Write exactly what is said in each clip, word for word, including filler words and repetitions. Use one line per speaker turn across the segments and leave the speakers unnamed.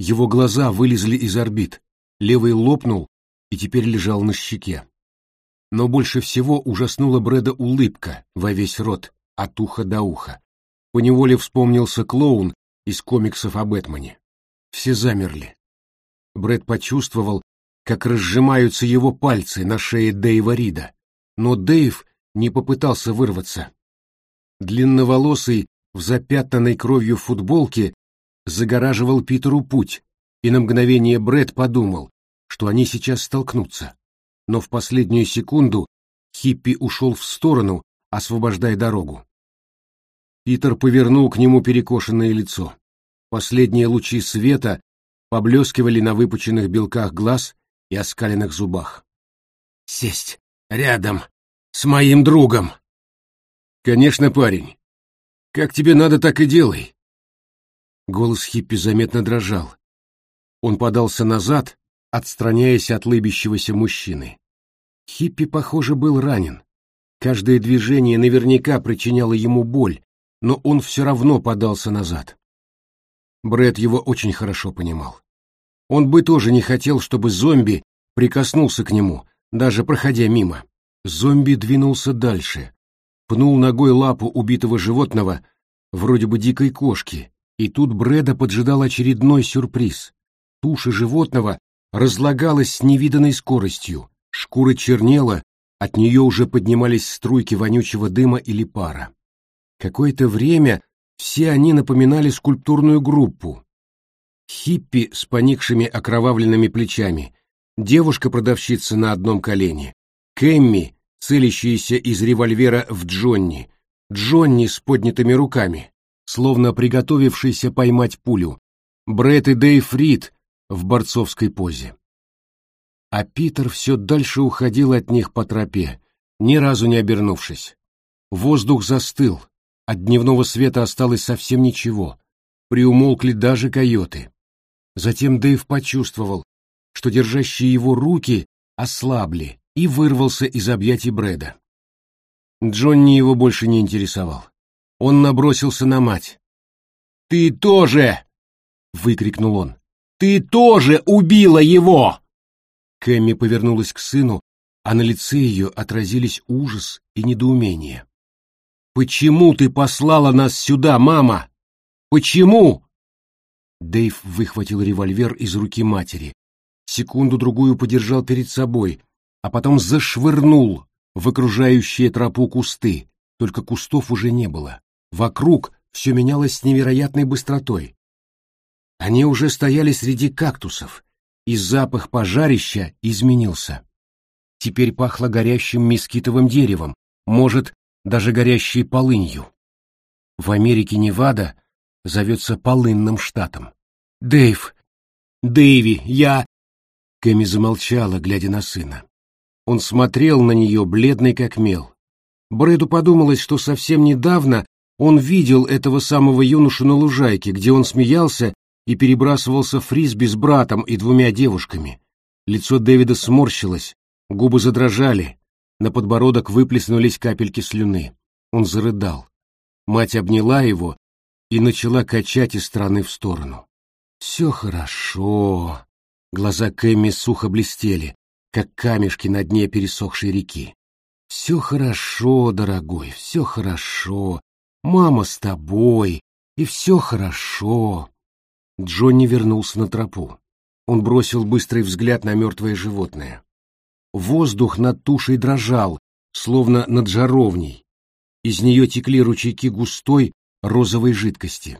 Его глаза вылезли из орбит, левый лопнул и теперь лежал на щеке. Но больше всего ужаснула Брэда улыбка во весь рот, от уха до уха. Поневоле вспомнился клоун из комиксов о Бэтмене. Все замерли. Брэд почувствовал, как разжимаются его пальцы на шее Дэйва Рида, но Дэйв не попытался вырваться. Длинноволосый, в запятнанной кровью футболке, загораживал Питеру путь, и на мгновение Брэд подумал, что они сейчас столкнутся. Но в последнюю секунду хиппи ушел в сторону, освобождая дорогу. Питер повернул к нему перекошенное лицо. Последние лучи света поблескивали на выпученных белках глаз и оскаленных зубах. «Сесть рядом с моим другом!» «Конечно, парень. Как тебе надо, так и делай». Голос хиппи заметно дрожал. Он подался назад, отстраняясь от лыбящегося мужчины. Хиппи, похоже, был ранен. Каждое движение наверняка причиняло ему боль, но он все равно подался назад. Брэд его очень хорошо понимал. Он бы тоже не хотел, чтобы зомби прикоснулся к нему, даже проходя мимо. Зомби двинулся дальше, пнул ногой лапу убитого животного, вроде бы дикой кошки, и тут Брэда поджидал очередной сюрприз. Туша животного разлагалась с невиданной скоростью, шкура чернела, от нее уже поднимались струйки вонючего дыма или пара. Какое-то время все они напоминали скульптурную группу. Хиппи с поникшими окровавленными плечами, девушка-продавщица на одном колене, Кэмми, целящаяся из револьвера в Джонни, Джонни с поднятыми руками, словно приготовившийся поймать пулю, Брэд и Дэйв Рид в борцовской позе. А Питер все дальше уходил от них по тропе, ни разу не обернувшись. Воздух застыл, от дневного света осталось совсем ничего, приумолкли даже койоты. Затем Дэйв почувствовал, что держащие его руки ослабли, и вырвался из объятий Брэда. Джонни его больше не интересовал. Он набросился на мать. «Ты тоже!» — выкрикнул он. «Ты тоже убила его!» Кэмми повернулась к сыну, а на лице ее отразились ужас и недоумение. «Почему ты послала нас сюда, мама? Почему?» Дэйв выхватил револьвер из руки матери, секунду-другую подержал перед собой, а потом зашвырнул в окружающие тропу кусты, только кустов уже не было. Вокруг все менялось с невероятной быстротой. Они уже стояли среди кактусов, и запах пожарища изменился. Теперь пахло горящим мескитовым деревом, может, даже горящей полынью. В Америке Невада зовется полынным штатом. «Дэйв! Дэйви, я...» Кэмми замолчала, глядя на сына. Он смотрел на нее, бледный как мел. Брэду подумалось, что совсем недавно он видел этого самого юношу на лужайке, где он смеялся и перебрасывался фрисби с братом и двумя девушками. Лицо Дэвида сморщилось, губы задрожали, на подбородок выплеснулись капельки слюны. Он зарыдал. Мать обняла его и начала качать из стороны в сторону. «Все хорошо». Глаза Кэмми сухо блестели, как камешки на дне пересохшей реки. «Все хорошо, дорогой, все хорошо. Мама с тобой, и все хорошо». Джонни вернулся на тропу. Он бросил быстрый взгляд на мертвое животное. Воздух над тушей дрожал, словно над жаровней. Из нее текли ручейки густой розовой жидкости.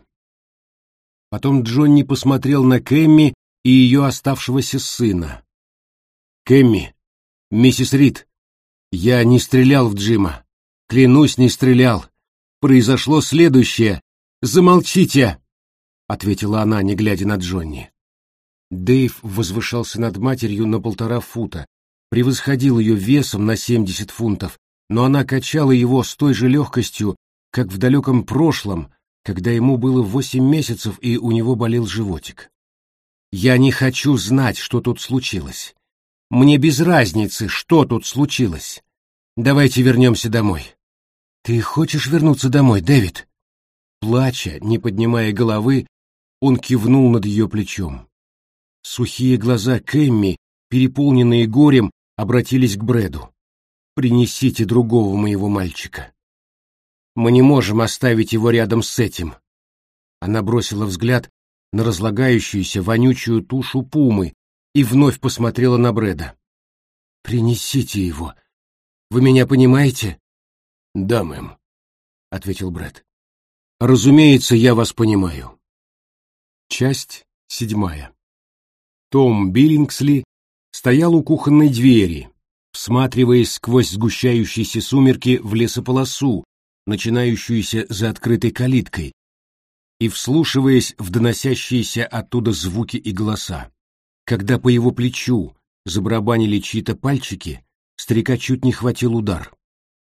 Потом Джонни посмотрел на Кэмми и ее оставшегося сына. «Кэмми, миссис Рид, я не стрелял в Джима. Клянусь, не стрелял. Произошло следующее. Замолчите!» — ответила она, не глядя на Джонни. Дэйв возвышался над матерью на полтора фута, превосходил ее весом на семьдесят фунтов, но она качала его с той же легкостью, как в далеком прошлом, когда ему было восемь месяцев и у него болел животик. «Я не хочу знать, что тут случилось. Мне без разницы, что тут случилось. Давайте вернемся домой». «Ты хочешь вернуться домой, Дэвид?» Плача, не поднимая головы, он кивнул над ее плечом. Сухие глаза Кэмми, переполненные горем, обратились к Брэду. «Принесите другого моего мальчика. Мы не можем оставить его рядом с этим». Она бросила взгляд на разлагающуюся вонючую тушу пумы и вновь посмотрела на Брэда. «Принесите его. Вы меня понимаете?» «Да, мэм», — ответил Брэд. «Разумеется, я вас понимаю». Часть седьмая. Том Биллингсли стоял у кухонной двери, всматриваясь сквозь сгущающиеся сумерки в лесополосу, начинающуюся за открытой калиткой, и вслушиваясь в доносящиеся оттуда звуки и голоса. Когда по его плечу забарабанили чьи-то пальчики, старика чуть не хватил удар.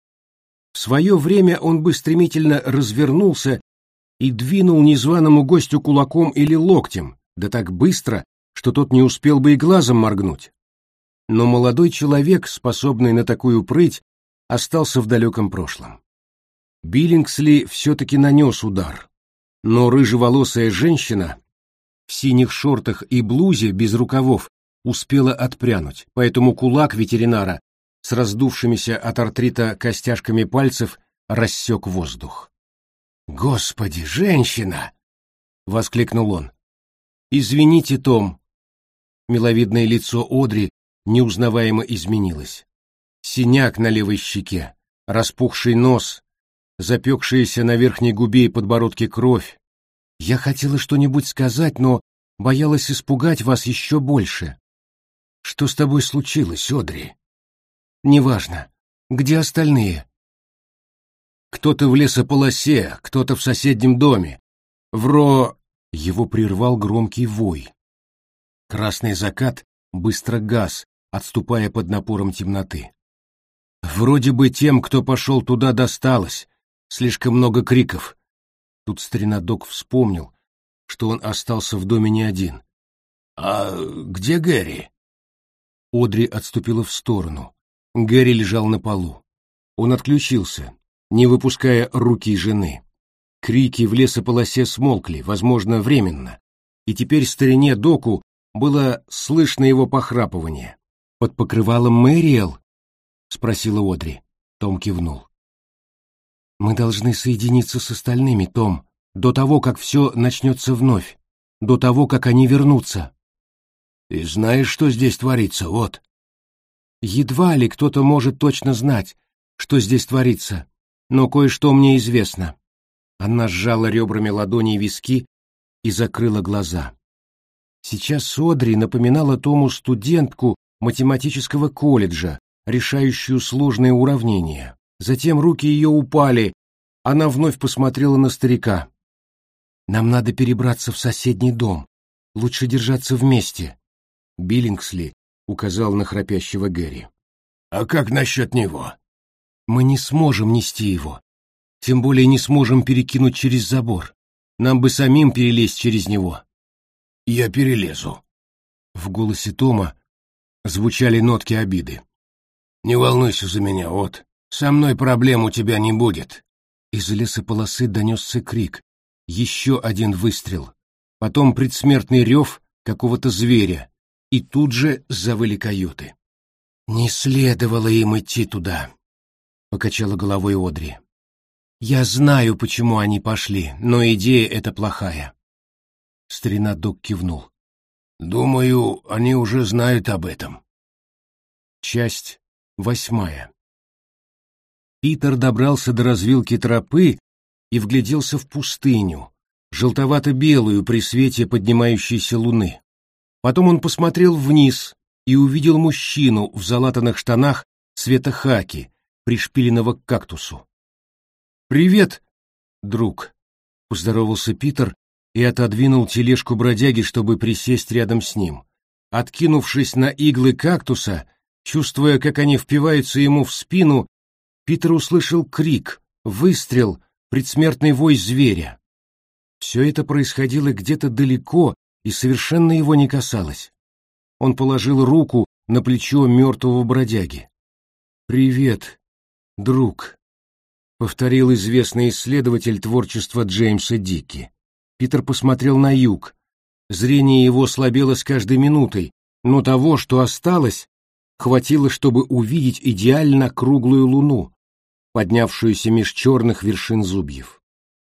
В свое время он бы стремительно развернулся и двинул незваному гостю кулаком или локтем, да так быстро, что тот не успел бы и глазом моргнуть. Но молодой человек, способный на такую прыть, остался в далеком прошлом. Биллингсли все-таки нанес удар, но рыжеволосая женщина в синих шортах и блузе без рукавов успела отпрянуть, поэтому кулак ветеринара с раздувшимися от артрита костяшками пальцев рассек воздух. «Господи, женщина!» — воскликнул он. «Извините, Том». Миловидное лицо Одри неузнаваемо изменилось. Синяк на левой щеке, распухший нос, запекшаяся на верхней губе и подбородке кровь. Я хотела что-нибудь сказать, но боялась испугать вас еще больше. Что с тобой случилось, Одри? Неважно. Где остальные? Кто-то в лесополосе, кто-то в соседнем доме. Вро... Его прервал громкий вой. Красный закат быстро гас, отступая под напором темноты. Вроде бы тем, кто пошел туда, досталось. Слишком много криков. Тут старина Док вспомнил, что он остался в доме не один. «А где Гэри?» Одри отступила в сторону. Гэри лежал на полу. Он отключился, не выпуская руки жены. Крики в лесополосе смолкли, возможно, временно, и теперь старине Доку было слышно его похрапывание. «Под покрывалом Мэриэл?» — спросила Одри. Том кивнул. «Мы должны соединиться с остальными, Том, до того, как все начнется вновь, до того, как они вернутся». «Ты знаешь, что здесь творится, вот?» «Едва ли кто-то может точно знать, что здесь творится, но кое-что мне известно». Она сжала ребрами ладони виски и закрыла глаза. Сейчас Одри напоминала Тому студентку математического колледжа, решающую сложные уравнения. Затем руки ее упали, она вновь посмотрела на старика. «Нам надо перебраться в соседний дом. Лучше держаться вместе». Биллингсли указал на храпящего Гэри. «А как насчет него?» «Мы не сможем нести его. Тем более не сможем перекинуть через забор. Нам бы самим перелезть через него». «Я перелезу». В голосе Тома звучали нотки обиды. «Не волнуйся за меня, вот. Со мной проблем у тебя не будет». Из лесополосы донесся крик. Еще один выстрел. Потом предсмертный рев какого-то зверя. И тут же завыли койоты. «Не следовало им идти туда», — покачала головой Одри. «Я знаю, почему они пошли, но идея эта плохая». Старина Док кивнул. «Думаю, они уже знают об этом». Часть восьмая. Питер добрался до развилки тропы и вгляделся в пустыню, желтовато-белую при свете поднимающейся луны. Потом он посмотрел вниз и увидел мужчину в залатанных штанах цвета хаки, пришпиленного к кактусу. «Привет, друг», — поздоровался Питер и отодвинул тележку бродяги, чтобы присесть рядом с ним. Откинувшись на иглы кактуса, чувствуя, как они впиваются ему в спину, Питер услышал крик, выстрел, предсмертный вой зверя. Все это происходило где-то далеко и совершенно его не касалось. Он положил руку на плечо мертвого бродяги. «Привет, друг», — повторил известный исследователь творчества Джеймса Дикки. Питер посмотрел на юг. Зрение его слабело с каждой минутой, но того, что осталось, хватило, чтобы увидеть идеально круглую луну, поднявшуюся меж черных вершин зубьев.